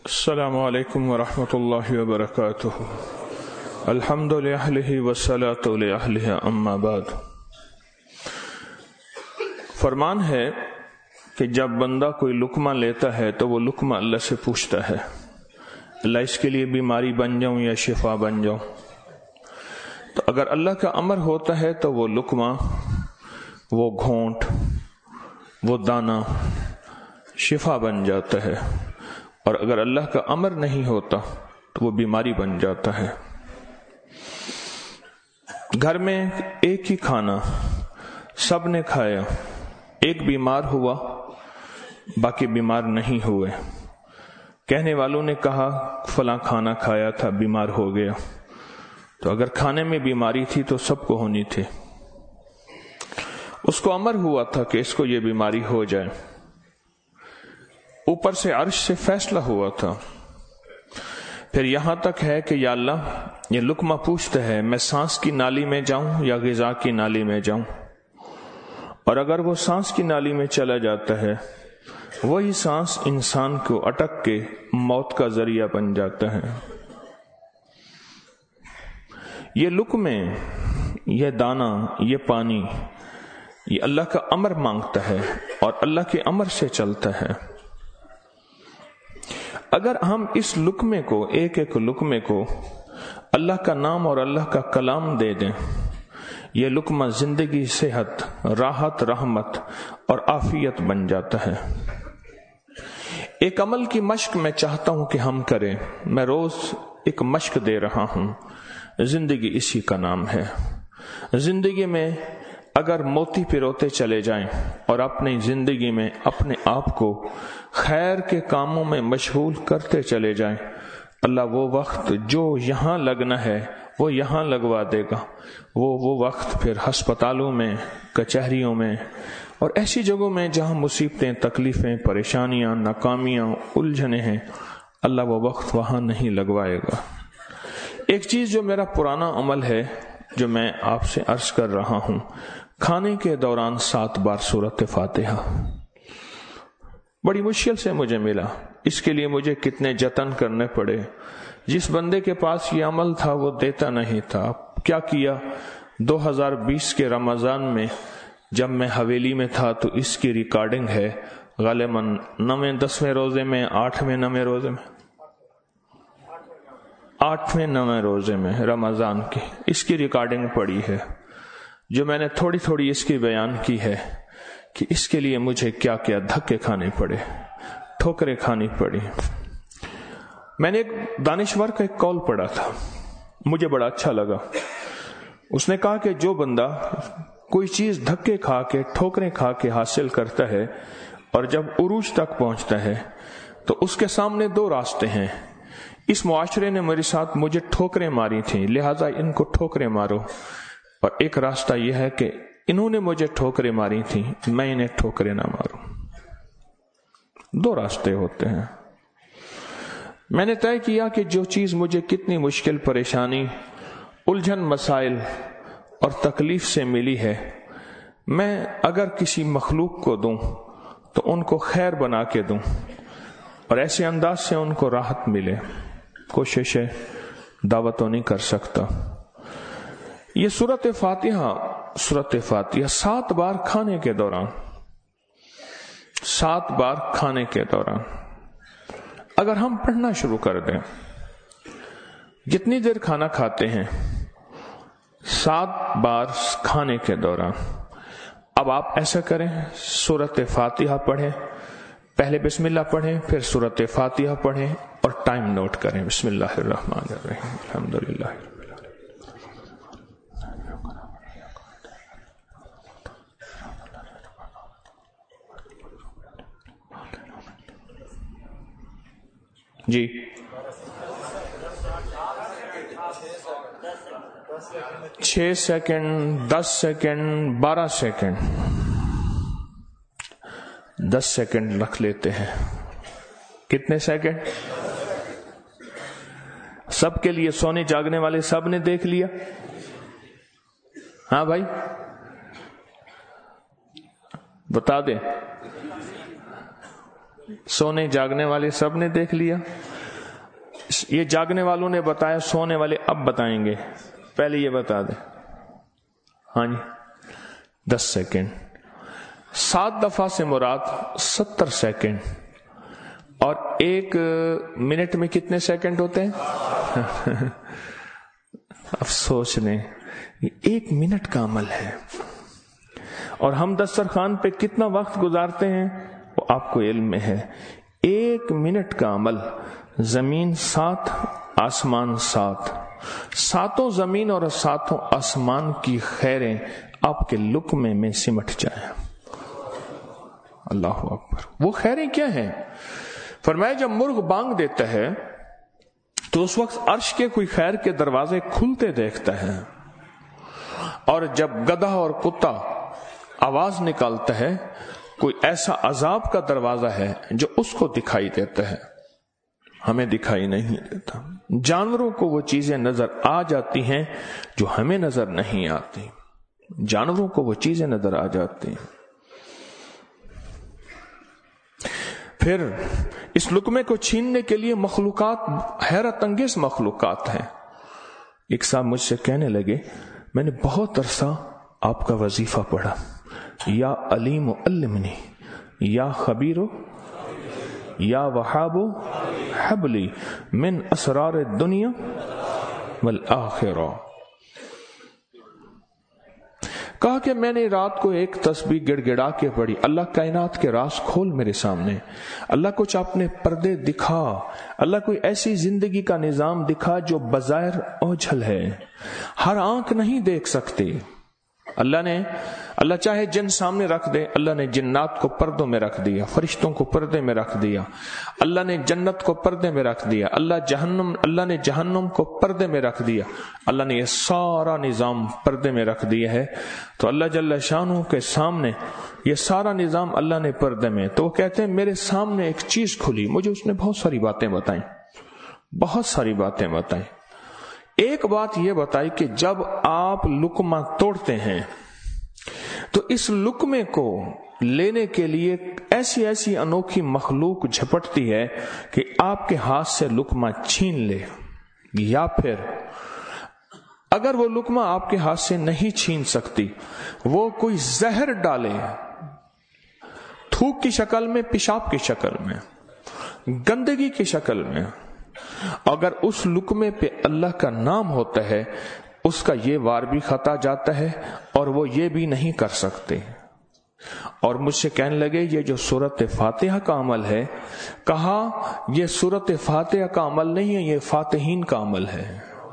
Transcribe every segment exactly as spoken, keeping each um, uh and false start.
السلام علیکم ورحمۃ اللہ وبرکاتہ. الحمد للہ والصلاۃ لأہلہ اما بعد. فرمان ہے کہ جب بندہ کوئی لقمہ لیتا ہے تو وہ لقمہ اللہ سے پوچھتا ہے، اللہ اس کے لیے بیماری بن جاؤں یا شفا بن جاؤں. تو اگر اللہ کا امر ہوتا ہے تو وہ لقمہ، وہ گھونٹ، وہ دانہ شفا بن جاتا ہے، اور اگر اللہ کا امر نہیں ہوتا تو وہ بیماری بن جاتا ہے. گھر میں ایک ہی کھانا سب نے کھایا، ایک بیمار ہوا باقی بیمار نہیں ہوئے. کہنے والوں نے کہا فلاں کھانا کھایا تھا بیمار ہو گیا، تو اگر کھانے میں بیماری تھی تو سب کو ہونی تھی. اس کو امر ہوا تھا کہ اس کو یہ بیماری ہو جائے، اوپر سے عرش سے فیصلہ ہوا تھا. پھر یہاں تک ہے کہ یا اللہ یہ لقمہ پوچھتا ہے میں سانس کی نالی میں جاؤں یا غذا کی نالی میں جاؤں، اور اگر وہ سانس کی نالی میں چلا جاتا ہے وہی سانس انسان کو اٹک کے موت کا ذریعہ بن جاتا ہے. یہ لقمے، یہ دانہ، یہ پانی، یہ اللہ کا امر مانگتا ہے اور اللہ کے امر سے چلتا ہے. اگر ہم اس لقمے کو، ایک ایک لقمے کو اللہ کا نام اور اللہ کا کلام دے دیں، یہ لقمہ زندگی، صحت، راحت، رحمت اور عافیت بن جاتا ہے. ایک عمل کی مشق میں چاہتا ہوں کہ ہم کریں. میں روز ایک مشق دے رہا ہوں، زندگی اسی کا نام ہے. زندگی میں اگر موتی پروتے چلے جائیں اور اپنی زندگی میں اپنے آپ کو خیر کے کاموں میں مشغول کرتے چلے جائیں، اللہ وہ وقت جو یہاں لگنا ہے وہ یہاں لگوا دے گا. وہ وہ وقت پھر ہسپتالوں میں، کچہریوں میں اور ایسی جگہوں میں جہاں مصیبتیں، تکلیفیں، پریشانیاں، ناکامیاں، الجھنیں ہیں، اللہ وہ وقت وہاں نہیں لگوائے گا. ایک چیز جو میرا پرانا عمل ہے جو میں آپ سے عرض کر رہا ہوں، کھانے کے دوران سات بار سورۃ فاتحہ. بڑی مشکل سے مجھے ملا، اس کے لیے مجھے کتنے جتن کرنے پڑے. جس بندے کے پاس یہ عمل تھا وہ دیتا نہیں تھا. کیا کیا، دو ہزار بیس کے رمضان میں جب میں حویلی میں تھا تو اس کی ریکارڈنگ ہے، غالباً نویں دسویں روزے میں، آٹھویں نویں روزے میں آٹھویں نویں روزے میں رمضان کی اس کی ریکارڈنگ پڑی ہے، جو میں نے تھوڑی تھوڑی اس کی بیان کی ہے کہ اس کے لیے مجھے کیا کیا دھکے کھانے پڑے، ٹھوکریں کھانی پڑی. میں نے ایک دانشور کا ایک قول پڑھا تھا، مجھے بڑا اچھا لگا. اس نے کہا کہ جو بندہ کوئی چیز دھکے کھا کے، ٹھوکریں کھا کے حاصل کرتا ہے اور جب عروج تک پہنچتا ہے تو اس کے سامنے دو راستے ہیں. اس معاشرے نے میرے ساتھ مجھے ٹھوکریں ماری تھیں، لہذا ان کو ٹھوکریں مارو. اور ایک راستہ یہ ہے کہ انہوں نے مجھے ٹھوکریں ماری تھیں، میں انہیں ٹھوکریں نہ ماروں. دو راستے ہوتے ہیں. میں نے طے کیا کہ جو چیز مجھے کتنی مشکل، پریشانی، الجھن، مسائل اور تکلیف سے ملی ہے، میں اگر کسی مخلوق کو دوں تو ان کو خیر بنا کے دوں اور ایسے انداز سے ان کو راحت ملے. کوشش ہے، دعوت تو نہیں کر سکتا. یہ سورۃ فاتحہ، سورۃ فاتحہ سات بار کھانے کے دوران، سات بار کھانے کے دوران اگر ہم پڑھنا شروع کر دیں، جتنی دیر کھانا کھاتے ہیں سات بار کھانے کے دوران. اب آپ ایسا کریں، سورۃ فاتحہ پڑھیں، پہلے بسم اللہ پڑھیں، پھر سورۃ فاتحہ پڑھیں اور ٹائم نوٹ کریں. بسم اللہ الرحمن الرحیم، الحمدللہ. جی چھ سیکنڈ، دس سیکنڈ، بارہ سیکنڈ، دس سیکنڈ رکھ لیتے ہیں. کتنے سیکنڈ؟ سب کے لیے، سونے جاگنے والے سب نے دیکھ لیا؟ ہاں بھائی بتا دیں. سونے جاگنے والے سب نے دیکھ لیا؟ یہ جاگنے والوں نے بتایا، سونے والے اب بتائیں گے، پہلے یہ بتا دیں۔ ہاں جی، دس سیکنڈ۔ سات دفعہ سے مراد ستر سیکنڈ، اور ایک منٹ میں کتنے سیکنڈ ہوتے ہیں؟ افسوس نے ایک منٹ کا عمل ہے، اور ہم دسترخوان پہ کتنا وقت گزارتے ہیں وہ آپ کو علم میں ہے۔ ایک منٹ کا عمل، زمین سات آسمان سات، ساتوں زمین اور ساتوں آسمان کی خیریں آپ کے لقمے میں سمٹ جائیں۔ اللہ اکبر۔ وہ خیریں کیا ہیں؟ فرمایا جب مرغ بانگ دیتا ہے تو اس وقت عرش کے کوئی خیر کے دروازے کھلتے دیکھتا ہے، اور جب گدھا اور کتا آواز نکالتا ہے کوئی ایسا عذاب کا دروازہ ہے جو اس کو دکھائی دیتا ہے، ہمیں دکھائی نہیں دیتا۔ جانوروں کو وہ چیزیں نظر آ جاتی ہیں جو ہمیں نظر نہیں آتی، جانوروں کو وہ چیزیں نظر آ جاتی ہیں۔ پھر اس لقمے کو چھیننے کے لیے مخلوقات، حیرت انگیز مخلوقات ہیں۔ ایک صاحب مجھ سے کہنے لگے، میں نے بہت عرصہ آپ کا وظیفہ پڑھا، یا علیم علمنی، یا خبیر یا وہاب حبلی من اسرار الدنیا والآخرہ۔ کہا کہ میں نے رات کو ایک تسبیح گڑ گڑا کے پڑھی، اللہ کائنات کے راز کھول میرے سامنے، اللہ کچھ اپنے پردے دکھا، اللہ کوئی ایسی زندگی کا نظام دکھا جو بظاہر اوجھل ہے، ہر آنکھ نہیں دیکھ سکتی۔ اللہ نے اللہ چاہے جن سامنے رکھ دے، اللہ نے جنات کو پردوں میں رکھ دیا، فرشتوں کو پردے میں رکھ دیا، اللہ نے جنت کو پردے میں رکھ دیا، اللہ جہنم اللہ نے جہنم کو پردے میں رکھ دیا، اللہ نے یہ سارا نظام پردے میں رکھ دیا ہے۔ تو اللہ جل شانہ کے سامنے یہ سارا نظام اللہ نے پردے میں، تو وہ کہتے ہیں میرے سامنے ایک چیز کھلی، مجھے اس نے بہت ساری باتیں بتائیں، بہت ساری باتیں بتائیں۔ ایک بات یہ بتائی کہ جب آپ لقمہ توڑتے ہیں تو اس لقمے کو لینے کے لیے ایسی ایسی انوکھی مخلوق جھپٹتی ہے کہ آپ کے ہاتھ سے لقمہ چھین لے، یا پھر اگر وہ لقمہ آپ کے ہاتھ سے نہیں چھین سکتی، وہ کوئی زہر ڈالے، تھوک کی شکل میں، پیشاب کی شکل میں، گندگی کی شکل میں، اگر اس لقمے پہ اللہ کا نام ہوتا ہے، اس کا یہ وار بھی خطا جاتا ہے اور وہ یہ بھی نہیں کر سکتے۔ اور مجھ سے کہنے لگے یہ جو سورت فاتحہ کا عمل ہے، کہا یہ سورت فاتحہ کا عمل نہیں ہے، یہ فاتحین کا عمل ہے۔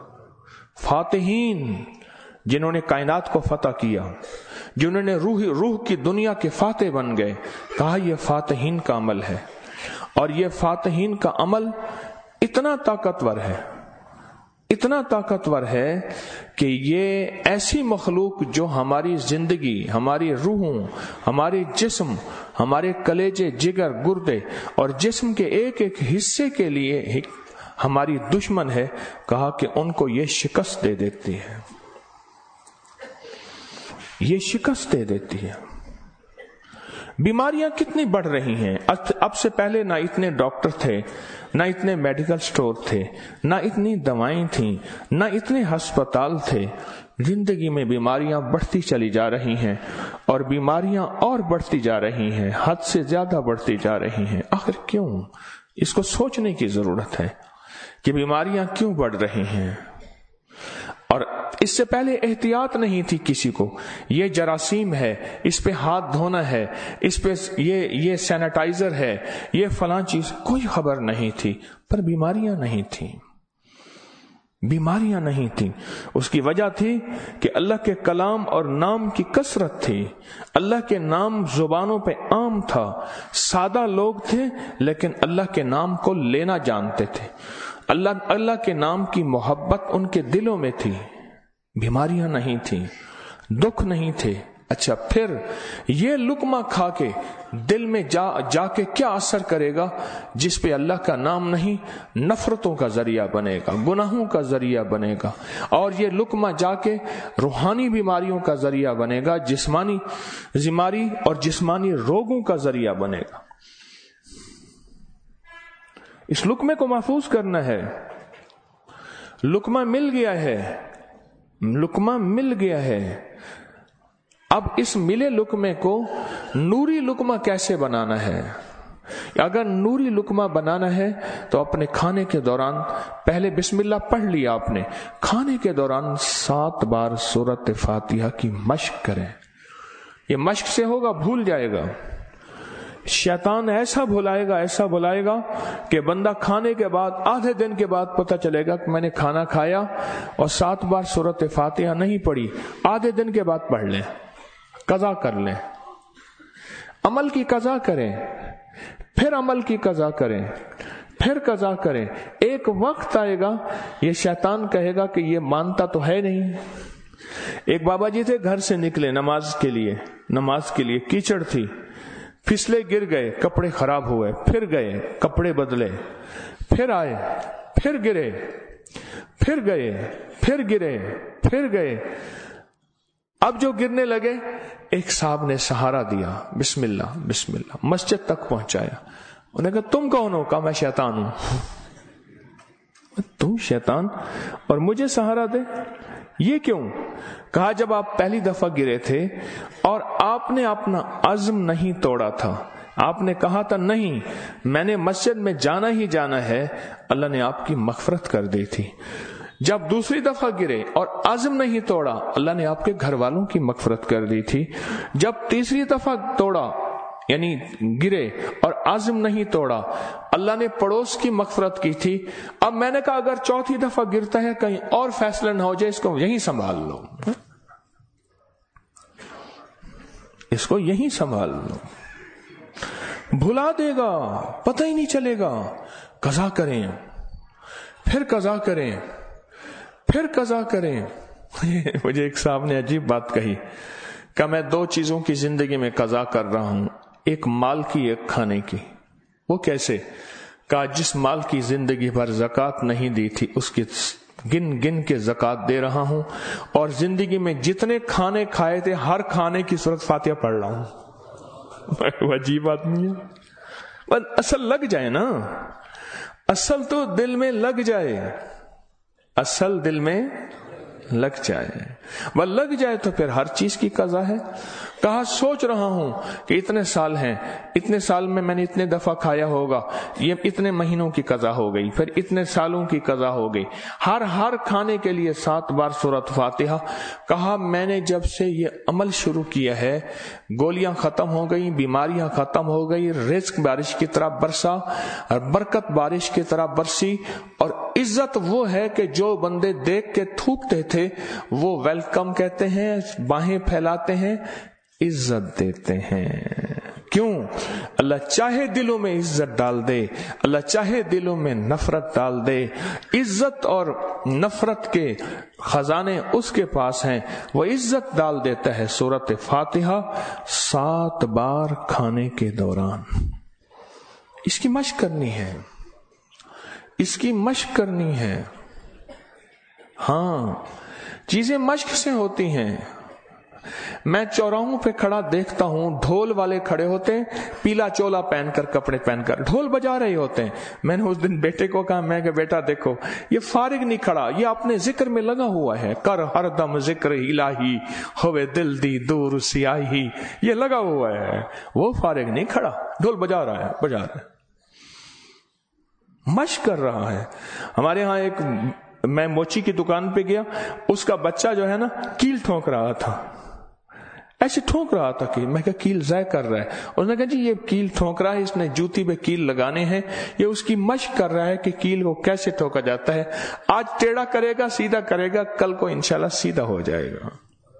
فاتحین جنہوں نے کائنات کو فتح کیا، جنہوں نے روح روح کی دنیا کے فاتح بن گئے، کہا یہ فاتحین کا عمل ہے۔ اور یہ فاتحین کا عمل اتنا طاقتور ہے، اتنا طاقتور ہے کہ یہ ایسی مخلوق جو ہماری زندگی، ہماری روحوں، ہمارے جسم، ہمارے کلیجے، جگر، گردے اور جسم کے ایک ایک حصے کے لیے ہماری دشمن ہے، کہا کہ ان کو یہ شکست دے دیتی ہے، یہ شکست دے دیتی ہے۔ بیماریاں کتنی بڑھ رہی ہیں، اب سے پہلے نہ اتنے ڈاکٹر تھے، نہ اتنے میڈیکل سٹور تھے، نہ اتنی دوائیں تھیں، نہ اتنے ہسپتال تھے۔ زندگی میں بیماریاں بڑھتی چلی جا رہی ہیں، اور بیماریاں اور بڑھتی جا رہی ہیں، حد سے زیادہ بڑھتی جا رہی ہیں۔ آخر کیوں؟ اس کو سوچنے کی ضرورت ہے کہ بیماریاں کیوں بڑھ رہی ہیں۔ اور اس سے پہلے احتیاط نہیں تھی کسی کو، یہ جراثیم ہے، اس پہ ہاتھ دھونا ہے، اس پہ یہ یہ سینیٹائزر ہے، یہ فلاں چیز، کوئی خبر نہیں تھی، پر بیماریاں نہیں تھیں، بیماریاں نہیں تھیں۔ اس کی وجہ تھی کہ اللہ کے کلام اور نام کی کثرت تھی، اللہ کے نام زبانوں پہ عام تھا، سادہ لوگ تھے لیکن اللہ کے نام کو لینا جانتے تھے، اللہ اللہ کے نام کی محبت ان کے دلوں میں تھی، بیماریاں نہیں تھیں، دکھ نہیں تھے۔ اچھا، پھر یہ لقمہ کھا کے دل میں جا جا کے کیا اثر کرے گا جس پہ اللہ کا نام نہیں؟ نفرتوں کا ذریعہ بنے گا، گناہوں کا ذریعہ بنے گا، اور یہ لقمہ جا کے روحانی بیماریوں کا ذریعہ بنے گا، جسمانی بیماری اور جسمانی روگوں کا ذریعہ بنے گا۔ इस लुकमे को महफूज करना है। लुकमा मिल गया है, लुकमा मिल गया है। अब इस मिले लुकमे को नूरी लुकमा कैसे बनाना है? अगर नूरी लुकमा बनाना है तो अपने खाने के दौरान पहले बिस्मिल्लाह पढ़ लिया आपने, खाने के दौरान सात बार सूरत फातिहा की मश्क करें। ये मश्क से होगा, भूल जाएगा। शैतान ऐसा भुलाएगा, ऐसा भुलाएगा कि बंदा खाने के बाद आधे दिन के बाद पता चलेगा कि मैंने खाना खाया और सात बार सूरत फातिहा नहीं पढ़ी। आधे दिन के बाद पढ़ लें, कज़ा कर लें, अमल की कज़ा करें, फिर अमल की कज़ा करें, फिर कज़ा करें। एक वक्त आएगा ये शैतान कहेगा कि ये मानता तो है नहीं। एक बाबा जी थे, घर से निकले नमाज के लिए, नमाज के लिए कीचड़ थी, फिसले, गिर गए, कपड़े खराब हुए, फिर गए, कपड़े बदले, फिर आए, फिर गिरे, फिर गए, फिर गिरे, फिर गए। अब जो गिरने लगे, एक साहब ने सहारा दिया, बिस्मिल्लाह बिस्मिल्लाह, मस्जिद तक पहुंचाया। उन्हें कहा तुम कौन हो? कहा मैं शैतान हूं। तुम शैतान और मुझे सहारा दे, ये क्यों? कहा जब आप पहली दफा गिरे थे और आपने अपना अज़्म नहीं तोड़ा था, आपने कहा था नहीं मैंने मस्जिद में जाना ही जाना है, अल्लाह ने आपकी मग़फ़िरत कर दी थी। जब दूसरी दफा गिरे और आज़म नहीं तोड़ा, अल्लाह ने आपके घर वालों की मग़फ़िरत कर दी थी। जब तीसरी दफा तोड़ा यानी गिरे और आज़म नहीं तोड़ा, अल्लाह ने पड़ोस की मग़फ़िरत की थी। अब मैंने कहा अगर चौथी दफा गिरता है कहीं और फैसला ना हो जाए, इसको यहीं संभाल लो, इसको यहीं संभाल लो, भुला देगा, पता ही नहीं चलेगा। कज़ा करें, फिर कज़ा करें, फिर कज़ा करें। मुझे एक साहब ने अजीब बात कही, कि मैं दो चीजों की जिंदगी में कज़ा कर रहा हूं, एक माल की, एक खाने की। वो कैसे? कहा जिस माल की जिंदगी भर ज़कात नहीं दी थी उसकी गिन गिन के ज़कात दे रहा हूं, और जिंदगी में जितने खाने खाए थे हर खाने की सूरत फातिहा पढ़ रहा हूं। अजीब आदमी है। बस असल लग जाए ना, असल तो दिल में लग जाए, असल दिल में लग जाए, वह लग जाए तो फिर हर चीज की कज़ा है। कहा सोच रहा हूं कि इतने साल हैं, इतने साल में मैंने इतने दफा खाया होगा, ये इतने महीनों की कज़ा हो गई, फिर इतने सालों की कज़ा हो गई, हर हर खाने के लिए सात बार सूरत फातिहा। कहा मैंने जब से ये अमल शुरू किया है, गोलियां खत्म हो गई, बीमारियां खत्म हो गई, रिज़्क बारिश की तरह बरसा और बरकत बारिश की तरह बरसी। और इज्जत वो है कि जो बंदे देख के थूकते थे वो वेलकम कहते हैं, बाहें फैलाते हैं, इज्जत देते हैं। क्यों? अल्लाह चाहे दिलों में इज्जत डाल दे, अल्लाह चाहे दिलों में नफरत डाल दे। इज्जत और नफरत के खजाने उसके पास हैं, वो इज्जत डाल देता है। सूरत फातिहा सात बार खाने के दौरान। इसकी मश्क करनी है, इसकी मश्क करनी है। हाँ, चीजें मश्क से होती हैं। मैं चौराहों पे खड़ा देखता हूं, ढोल वाले खड़े होते हैं, पीला चोला पहनकर, कपड़े पहनकर ढोल बजा रहे होते हैं। मैंने उस दिन बेटे को कहा, मैं कि बेटा देखो ये फारिग नहीं खड़ा, ये अपने जिक्र में लगा हुआ है। कर हरदम जिक्र इलाही होवे दिल दी दूर सियाही, ये लगा हुआ है। वो फारिग नहीं खड़ा, ढोल बजा रहा है, बजा रहा है, मश्क कर रहा है। हमारे यहाँ एक, मैं मोची की दुकान पे गया, उसका बच्चा जो है ना कील ठोक रहा था, ऐसे ठोक रहा था कि मैं क्या कील ज़ाय कर रहा है। उसने कहा जी ये कील ठोक रहा है, इसने जूती पे कील लगाने हैं, ये उसकी मश्क कर रहा है कि कील को कैसे ठोका जाता है। आज टेढ़ा करेगा, सीधा करेगा, कल को इंशाल्लाह सीधा हो जाएगा।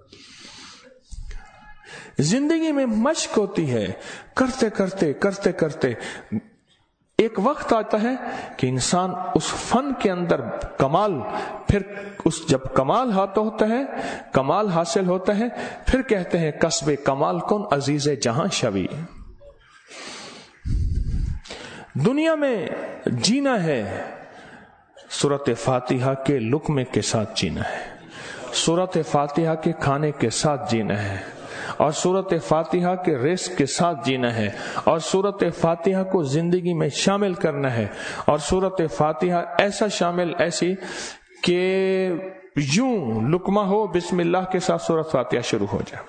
जिंदगी में मश्क होती है, करते करते करते करते एक वक्त आता है कि इंसान उस फन के अंदर कमाल, फिर उस जब कमाल हाथ होता है, कमाल हासिल होता है, फिर कहते हैं कस्बे कमाल कौन अजीज जहां शवी। दुनिया में जीना है, सूरत फातिहा के लुक्मे के साथ जीना है, सूरत फातिहा के खाने के साथ जीना है। اور سورۃ فاتحہ کے رزق کے ساتھ جینا ہے، اور سورۃ فاتحہ کو زندگی میں شامل کرنا ہے، اور سورۃ فاتحہ ایسا شامل ایسی کہ یوں لقمہ ہو بسم اللہ کے ساتھ سورۃ فاتحہ شروع ہو جائے۔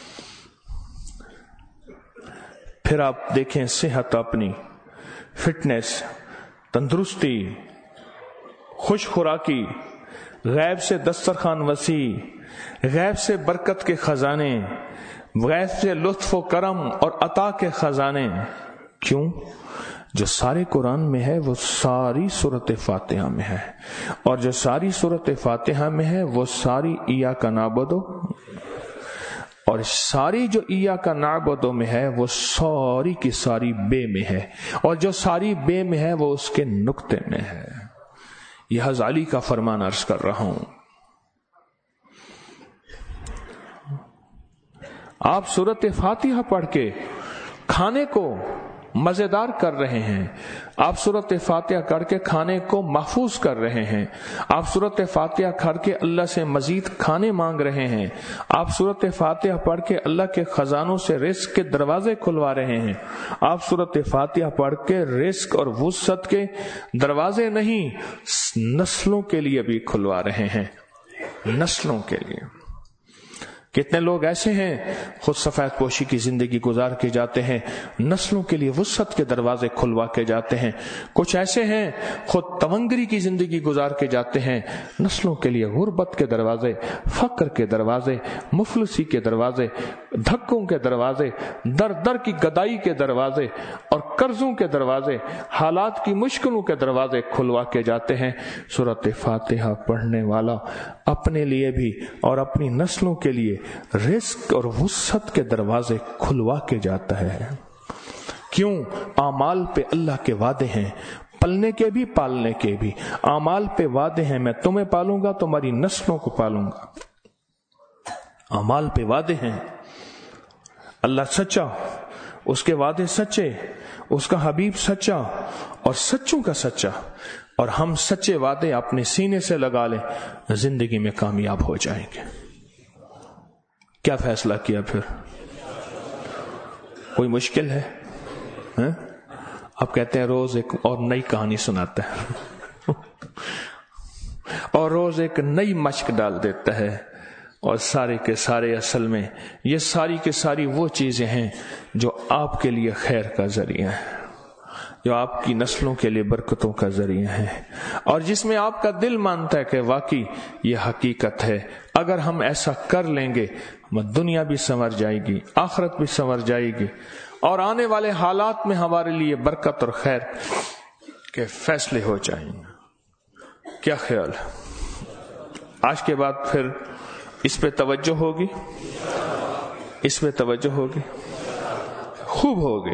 پھر آپ دیکھیں صحت، اپنی فٹنس، تندرستی، خوش خوراکی، غیب سے دسترخوان وسیع، غیب سے برکت کے خزانے، غیب سے لطف و کرم اور عطا کے خزانے۔ کیوں؟ جو سارے قرآن میں ہے وہ ساری سورۃ فاتحہ میں ہے، اور جو ساری سورۃ فاتحہ میں ہے وہ ساری ایاک نعبد، اور ساری جو ایاک نعبد میں ہے وہ ساری کی ساری بے میں ہے، اور جو ساری بے میں ہے وہ اس کے نقطے میں ہے۔ یہ غزالی کا فرمان عرض کر رہا ہوں۔ آپ سورۃ فاتحہ پڑھ کے کھانے کو مزیدار کر رہے ہیں، آپ سورۃ فاتحہ کر کے کھانے کو محفوظ کر رہے ہیں، آپ سورۃ فاتحہ کر کے اللہ سے مزید کھانے مانگ رہے ہیں، آپ سورۃ فاتحہ پڑھ کے اللہ کے خزانوں سے رزق کے دروازے کھلوا رہے ہیں، آپ سورۃ فاتحہ پڑھ کے رزق اور وسعت کے دروازے نہیں نسلوں کے لیے بھی کھلوا رہے ہیں، نسلوں کے لیے۔ کتنے لوگ ایسے ہیں خود سفید پوشی کی زندگی گزار کے جاتے ہیں، نسلوں کے لیے وسعت کے دروازے کھلوا کے جاتے ہیں۔ کچھ ایسے ہیں خود تونگری کی زندگی گزار کے جاتے ہیں، نسلوں کے لیے غربت کے دروازے، فقر کے دروازے، مفلسی کے دروازے، دھکوں کے دروازے، در در کی گدائی کے دروازے اور قرضوں کے دروازے، حالات کی مشکلوں کے دروازے کھلوا کے جاتے ہیں۔ سورۃ فاتحہ پڑھنے والا اپنے لیے بھی اور اپنی نسلوں کے لیے رزق اور وسعت کے دروازے کھلوا کے جاتا ہے۔ کیوں؟ اعمال پہ اللہ کے وعدے ہیں، پلنے کے بھی پالنے کے بھی۔ اعمال پہ وعدے ہیں، میں تمہیں پالوں گا، تمہاری نسلوں کو پالوں گا۔ اعمال پہ وعدے ہیں، اللہ سچا، اس کے وعدے سچے، اس کا حبیب سچا اور سچوں کا سچا، اور ہم سچے وعدے اپنے سینے سے لگا لیں، زندگی میں کامیاب ہو جائیں گے۔ کیا فیصلہ کیا پھر؟ کوئی مشکل ہے؟ ہاں؟ آپ کہتے ہیں روز ایک اور نئی کہانی سناتا ہے اور روز ایک نئی مشق ڈال دیتا ہے، اور سارے کے سارے اصل میں یہ ساری کے ساری وہ چیزیں ہیں جو آپ کے لیے خیر کا ذریعہ ہے، جو آپ کی نسلوں کے لیے برکتوں کا ذریعہ ہے، اور جس میں آپ کا دل مانتا ہے کہ واقعی یہ حقیقت ہے۔ اگر ہم ایسا کر لیں گے، دنیا بھی سنور جائے گی، آخرت بھی سنور جائے گی، اور آنے والے حالات میں ہمارے لیے برکت اور خیر کے فیصلے ہو جائیں گے۔ کیا خیال ہے؟ آج کے بعد پھر اس پہ توجہ ہوگی، اس پہ توجہ ہوگی، خوب ہوگی،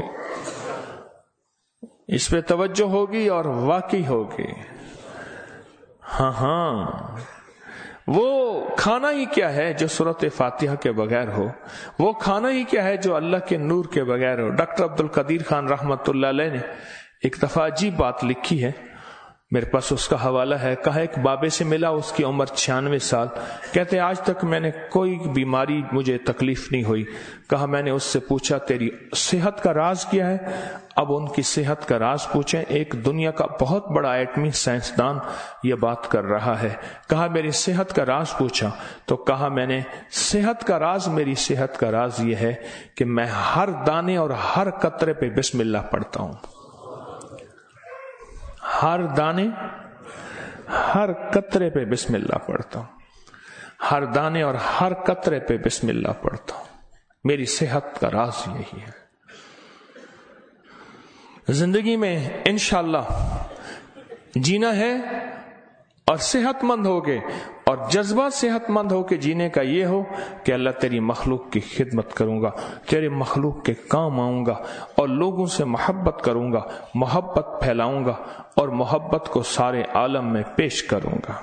اس پہ توجہ ہوگی اور واقعی ہوگی۔ ہاں ہاں، وہ کھانا ہی کیا ہے جو سورۃ فاتحہ کے بغیر ہو، وہ کھانا ہی کیا ہے جو اللہ کے نور کے بغیر ہو۔ ڈاکٹر عبد القدیر خان رحمت اللہ علیہ نے ایک دفعہ عجیب بات لکھی ہے، میرے پاس اس کا حوالہ ہے۔ کہا ایک بابے سے ملا، اس کی عمر چھیانوے سال، کہتے آج تک میں نے کوئی بیماری مجھے تکلیف نہیں ہوئی۔ کہا میں نے اس سے پوچھا تیری صحت کا راز کیا ہے؟ اب ان کی صحت کا راز پوچھیں، ایک دنیا کا بہت بڑا ایٹمی سائنسدان یہ بات کر رہا ہے۔ کہا میری صحت کا راز پوچھا تو کہا میں نے صحت کا راز، میری صحت کا راز یہ ہے کہ میں ہر دانے اور ہر قطرے پہ بسم اللہ پڑھتا ہوں، ہر دانے ہر قطرے پہ بسم اللہ پڑھتا ہوں، ہر دانے اور ہر قطرے پہ بسم اللہ پڑھتا ہوں۔ میری صحت کا راز یہی ہے۔ زندگی میں انشاءاللہ جینا ہے اور صحت مند ہوگے، اور جذبہ صحت مند ہو کے جینے کا یہ ہو کہ اللہ تیری مخلوق کی خدمت کروں گا، تیرے مخلوق کے کام آؤں گا، اور لوگوں سے محبت کروں گا، محبت پھیلاؤں گا، اور محبت کو سارے عالم میں پیش کروں گا۔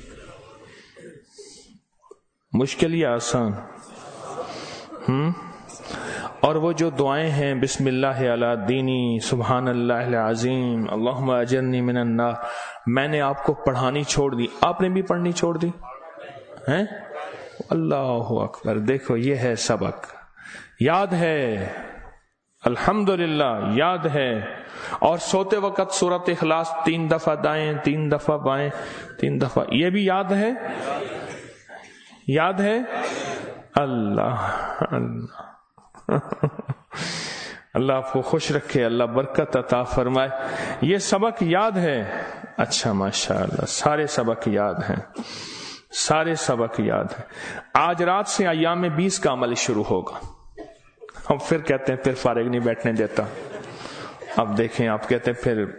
مشکل یا آسان؟ ہم اور وہ جو دعائیں ہیں بسم اللہ علی دینی، سبحان اللہ العظیم، اللہم اجرنی من النار، میں نے آپ کو پڑھانی چھوڑ دی، آپ نے بھی پڑھنی چھوڑ دی ہیں؟ اللہ اکبر! دیکھو یہ ہے سبق، یاد ہے، الحمدللہ یاد ہے. اور سوتے وقت سورۃ اخلاص تین دفعہ دائیں، تین دفعہ بائیں، تین دفعہ، یہ بھی یاد ہے؟ یاد ہے؟ اللہ اللہ اللہ آپ کو خوش رکھے، اللہ برکت عطا فرمائے. یہ سبق یاد ہے؟ اچھا ماشاءاللہ، سارے سبق یاد ہیں، سارے سبق یاد ہیں. آج رات سے ایام بیس کا عمل شروع ہوگا. ہم پھر کہتے ہیں پھر فارغ نہیں بیٹھنے دیتا. اب دیکھیں، آپ کہتے ہیں پھر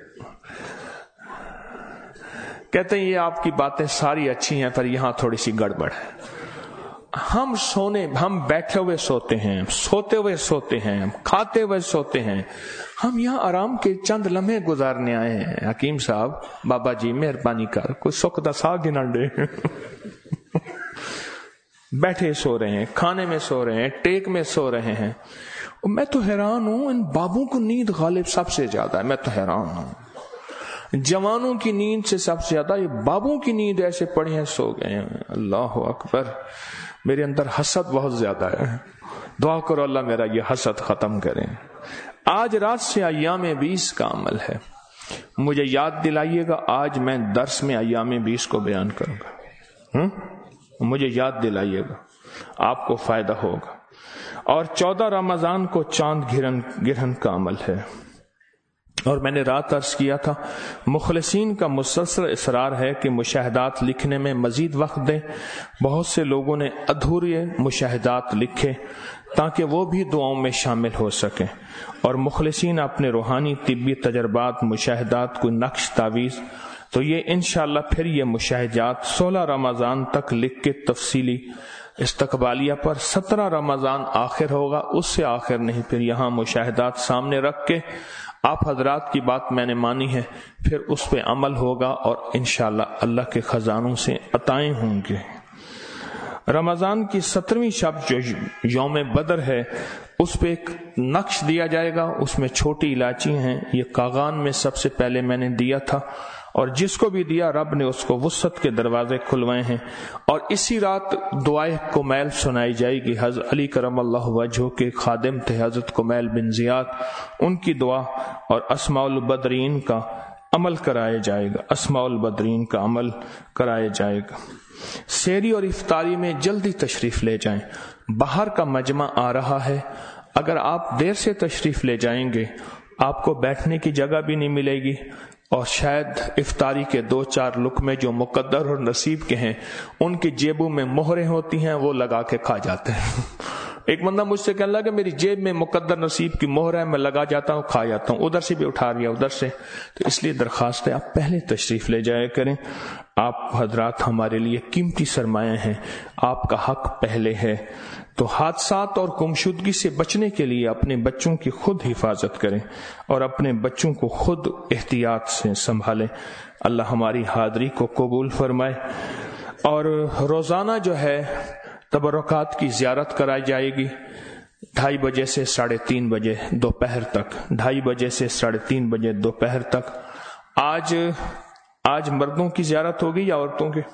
کہتے ہیں یہ آپ کی باتیں ساری اچھی ہیں پر یہاں تھوڑی سی گڑبڑ ہے. ہم سونے ہم بیٹھے ہوئے سوتے ہیں، سوتے ہوئے سوتے ہیں، کھاتے ہوئے سوتے ہیں. ہم یہاں آرام کے چند لمحے گزارنے آئے ہیں. حکیم صاحب، بابا جی مہربانی کر کوئی سکھ دا سا گنا ڈے. بیٹھے سو رہے ہیں، کھانے میں سو رہے ہیں، ٹیک میں سو رہے ہیں. میں تو حیران ہوں، ان بابوں کو نیند غالب سب سے زیادہ ہے. میں تو حیران ہوں، جوانوں کی نیند سے سب سے زیادہ یہ بابوں کی نیند ایسے پڑے ہیں، سو گئے ہیں. اللہ اکبر. میرے اندر حسد بہت زیادہ ہے. دعا کرو اللہ میرا یہ حسد ختم کرے. آج رات سے ایام بیس کا عمل ہے. مجھے یاد دلائیے گا، آج میں درس میں ایام بیس کو بیان کروں گا. ہم؟ مجھے یاد دلائیے گا، آپ کو فائدہ ہوگا. اور چودہ رمضان کو چاند گرہن گرہن کا عمل ہے. اور میں نے رات عرض کیا تھا، مخلصین کا مسلسل اصرار ہے کہ مشاہدات لکھنے میں مزید وقت دیں. بہت سے لوگوں نے ادھورے مشاہدات لکھے تاکہ وہ بھی دعاؤں میں شامل ہو سکیں. اور مخلصین اپنے روحانی طبی تجربات، مشاہدات کو نقش تعویذ، تو یہ انشاءاللہ پھر یہ مشاہدات سولہ رمضان تک لکھ کے تفصیلی استقبالیہ پر سترہ رمضان آخر ہوگا، اس سے آخر نہیں، پھر یہاں مشاہدات سامنے رکھ کے آپ حضرات کی بات میں نے مانی ہے، پھر اس پہ عمل ہوگا اور انشاءاللہ اللہ کے خزانوں سے عطائیں ہوں گے. رمضان کی سترویں شب جو یوم بدر ہے، اس پہ ایک نقش دیا جائے گا. اس میں چھوٹی الائچی ہیں، یہ کاغان میں سب سے پہلے میں نے دیا تھا، اور جس کو بھی دیا رب نے اس کو وسعت کے دروازے کھلوائے ہیں. اور اسی رات دعائے کمیل سنائی جائے گی. حضرت علی کرم اللہ وجہہ کے خادم تھے حضرت کمیل بن زیاد، ان کی دعا اور اسماء البدرین کا عمل کرایا جائے گا. اسماء البدرین کا عمل کرایا جائے گا. سحری اور افطاری میں جلدی تشریف لے جائیں. باہر کا مجمع آ رہا ہے، اگر آپ دیر سے تشریف لے جائیں گے آپ کو بیٹھنے کی جگہ بھی نہیں ملے گی، اور شاید افطاری کے دو چار لقمے جو مقدر اور نصیب کے ہیں ان کی جیبوں میں مہریں ہوتی ہیں، وہ لگا کے کھا جاتے ہیں. ایک بندہ مجھ سے کہنے لگا کہ میری جیب میں مقدر نصیب کی مہر ہے، میں لگا جاتا ہوں، کھا جاتا ہوں، ادھر سے بھی اٹھا لیا ادھر سے. تو اس لیے درخواست ہے آپ پہلے تشریف لے جایا کریں. آپ حضرات ہمارے لیے قیمتی سرمایہ ہیں، آپ کا حق پہلے ہے. تو حادثات اور گمشدگی سے بچنے کے لیے اپنے بچوں کی خود حفاظت کریں اور اپنے بچوں کو خود احتیاط سے سنبھالیں. اللہ ہماری حاضری کو قبول فرمائے. اور روزانہ جو ہے تبرکات کی زیارت کرائی جائے گی ڈھائی بجے سے ساڑھے تین بجے دوپہر تک. ڈھائی بجے سے ساڑھے تین بجے دوپہر تک. آج آج مردوں کی زیارت ہوگی یا عورتوں کی؟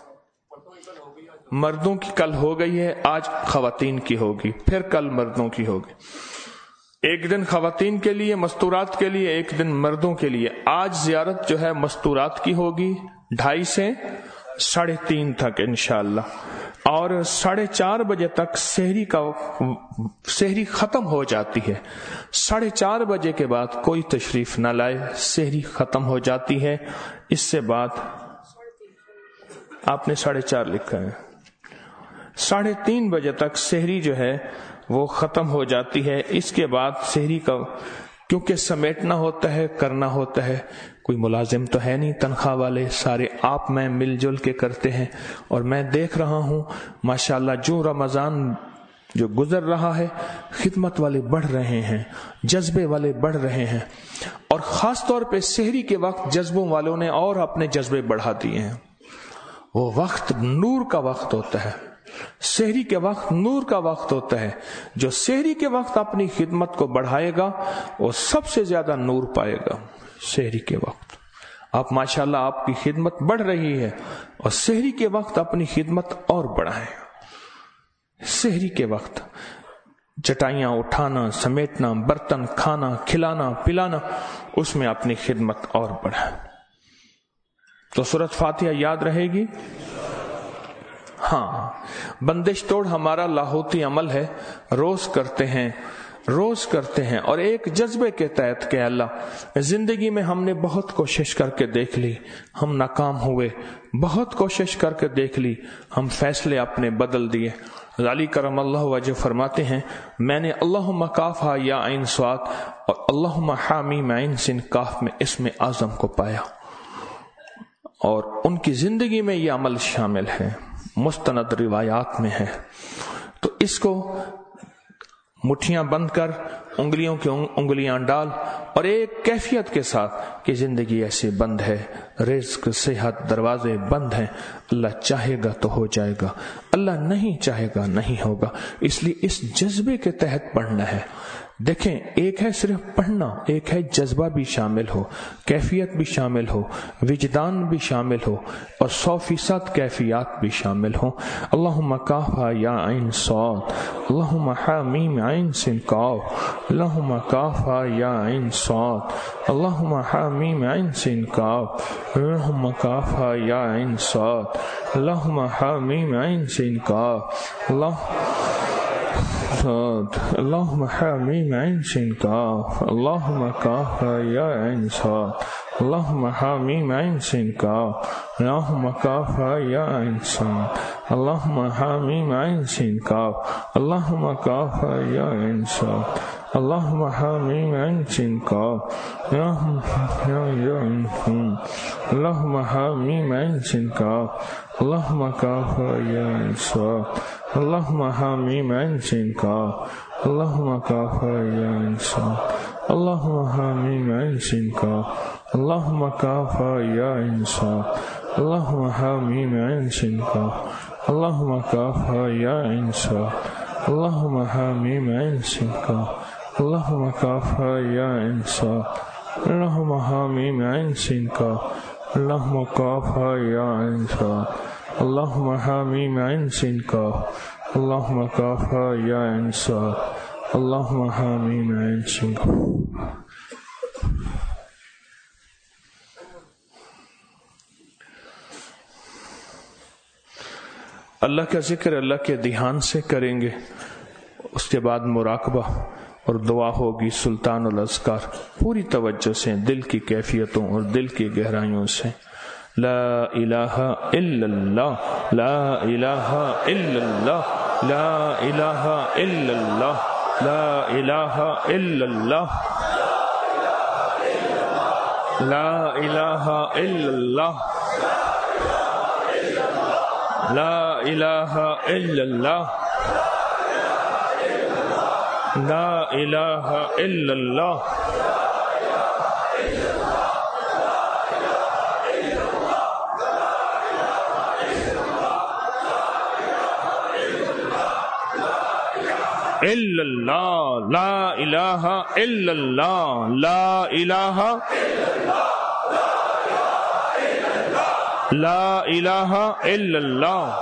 مردوں کی کل ہو گئی ہے، آج خواتین کی ہوگی، پھر کل مردوں کی ہوگی. ایک دن خواتین کے لیے مستورات کے لیے، ایک دن مردوں کے لیے. آج زیارت جو ہے مستورات کی ہوگی ڈھائی سے ساڑھے تین تک انشاءاللہ. اور ساڑھے چار بجے تک سحری کا سحری ختم ہو جاتی ہے. ساڑھے چار بجے کے بعد کوئی تشریف نہ لائے، سحری ختم ہو جاتی ہے. اس سے بعد آپ نے ساڑھے چار لکھا ہے، ساڑھے تین بجے تک سحری جو ہے وہ ختم ہو جاتی ہے. اس کے بعد سحری کا کیونکہ سمیٹنا ہوتا ہے، کرنا ہوتا ہے، کوئی ملازم تو ہے نہیں، تنخواہ والے سارے آپ میں مل جل کے کرتے ہیں. اور میں دیکھ رہا ہوں ماشاءاللہ جو رمضان جو گزر رہا ہے، خدمت والے بڑھ رہے ہیں، جذبے والے بڑھ رہے ہیں. اور خاص طور پہ سحری کے وقت جذبوں والوں نے اور اپنے جذبے بڑھا دیے ہیں. وہ وقت نور کا وقت ہوتا ہے، سحری کے وقت نور کا وقت ہوتا ہے. جو سحری کے وقت اپنی خدمت کو بڑھائے گا وہ سب سے زیادہ نور پائے گا. سحری کے وقت آپ ماشاءاللہ آپ کی خدمت بڑھ رہی ہے، اور سحری کے وقت اپنی خدمت اور بڑھائیں. سحری کے وقت चटाइयाँ उठाना, समेटना, बर्तन खाना, खिलाना, पिलाना, उसमें अपनी खिदमत और बढ़ाए। तो सूरत फातिहा याद रहेगी। हाँ, बंदिश तोड़ हमारा लाहौती अमल है, रोज करते हैं रोज करते हैं और एक जज्बे के तहत कि अल्लाह, जिंदगी में हमने बहुत कोशिश करके देख ली, हम नाकाम हुए, बहुत कोशिश करके देख ली, हम फैसले अपने बदल दिए। अली करम अल्लाह वजह फरमाते हैं, मैंने अल्लाहुम्मा काफा या आइन स्वाद और अल्लाहुम्मा हामीम आइन सिन काफ में इसमें आजम को पाया, और उनकी जिंदगी में यह अमल शामिल है, मुस्तनद रिवायात में है। तो इसको मुट्ठियां बंद कर, उंगलियों की उंगलियां डाल और एक कैफियत के साथ कि जिंदगी ऐसे बंद है, रिज्क, सेहत, दरवाजे बंद हैं, अल्लाह चाहेगा तो हो जाएगा, अल्लाह नहीं चाहेगा नहीं होगा। इसलिए इस जज्बे के तहत पढ़ना है। देखें, एक है सिर्फ पढ़ना, एक है जज्बा भी शामिल हो, कैफियत भी शामिल हो, विजदान भी शामिल हो और सौ फीसद कैफियत भी शामिल हो। अल्लाहुम्मा काफा या आइन सौद, अल्लाहुम्मा हामीम आइन सिन काफ, अल्लाहुम्मा काफा या आइन सौद, अल्लाहुम्मा हामीम आइन सिन काफ, अल्लाहुम्मा काफा या आइन सौद, अल्लाहुम्मा हामीम आइन सिन काफ, अल्लाह अल्लाहुम्मा हामीम आइन सिन काफ, अल्लाहुम्मा काफा या आइन सौद, अल्लाहुम्मा हामीम आइन सिन काफ, अल्लाहुम्मा काफा या आइन सौद, अल्लाहुम्मा हामीम आइन सिन काफ, अल्लाहुम्मा काफा या आइन सौद, अल्लाहुम्मा हामीम आइन सिन काफ, अल्लाहुम्मा हामीम आइन सिन काफ, अल्लाहुम्मा काफा या आइन सौद, अल्लाहुम्मा हामीम आइन सिन काफ, अल्लाहुम्मा काफा या आइन सौद, अल्लाहुम्मा हामीम आइन सिन काफ, अल्लाहुम्मा काफा या आइन सौद, अल्लाहुम्मा हामीम आइन सिन काफ, अल्लाहुम्मा काफा या आइन सौद, अल्लाहुम्मा हामीम आइन सिन काफ, अल्लाहुम्मा काफा या आइन सौद, अल्लाहुम्मा हामीम आइन सिन काफ, अल्लाहुम्मा काफा या आइन सौद, अल्लाहुम्मा हामीम आइन सिन काफ, अल्लाहुम्मा काफा या आइन सौद, अल्लाहुम्मा हामीम आइन सिन काफ। अल्लाह का जिक्र अल्लाह के ध्यान से करेंगे, उसके बाद मुराकबा और दुआ होगी सुल्तानुल अस्कार, पूरी तवज्जो से, दिल की कैफियतों और दिल की गहराइयों से। ला इलाहा इल्लल्लाह, ला इलाहा इल्लल्लाह, ला इलाहा इल्लल्लाह, ला इलाहा इल्लल्लाह, ला इलाहा इल्लल्लाह, ला इलाहा इल्लल्लाह, ला इलाहा इल्लल्लाह, इल्लल्लाह, ला इलाहा इल्लल्लाह, ला इलाहा, ला इलाहा इल्लल्लाह,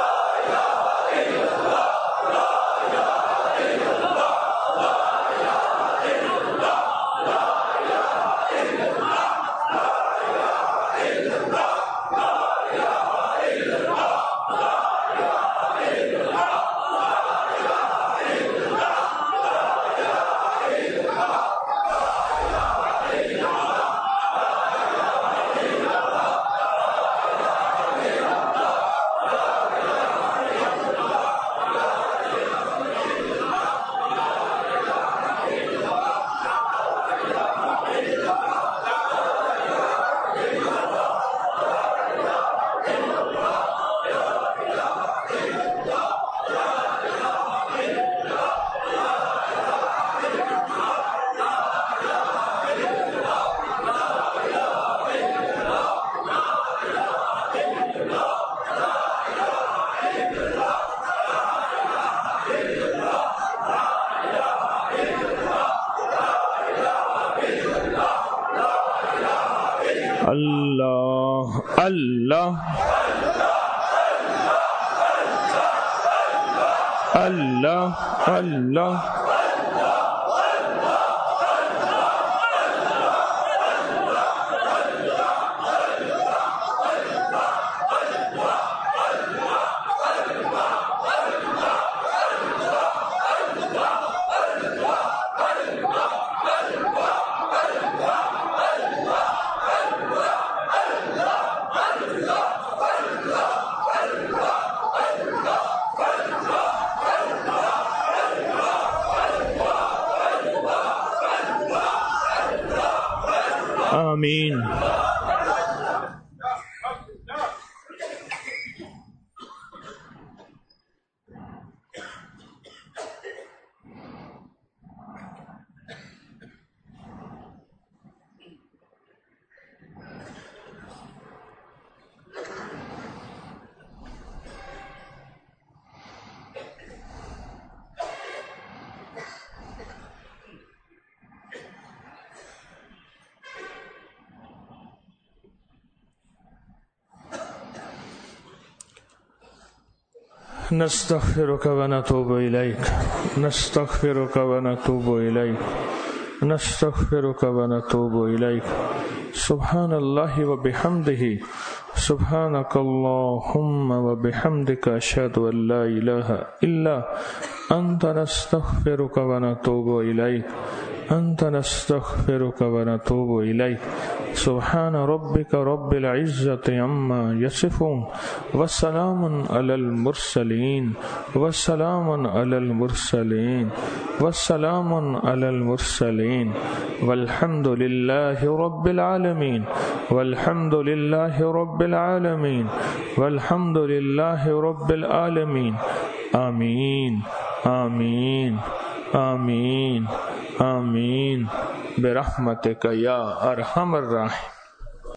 अल्लाह अल्लाह اللہ اللہ آمین. نستغفرك ونتوب إليك نستغفرك ونتوب إليك نستغفرك ونتوب إليك سبحان الله وبحمده سبحانك اللهم وبحمدك أشهد أن لا إله إلا أنت نستغفرك ونتوب إليك أنت نستغفرك ونتوب إليك سبحان ربك رب العزة عما يصفون وسلام على المرسلين وسلام على المرسلين وسلام على المرسلين والحمد لله رب العالمين والحمد لله رب العالمين والحمد لله رب العالمين. آمین آمین آمین آمین برحمتک یا ارحم الراحمین.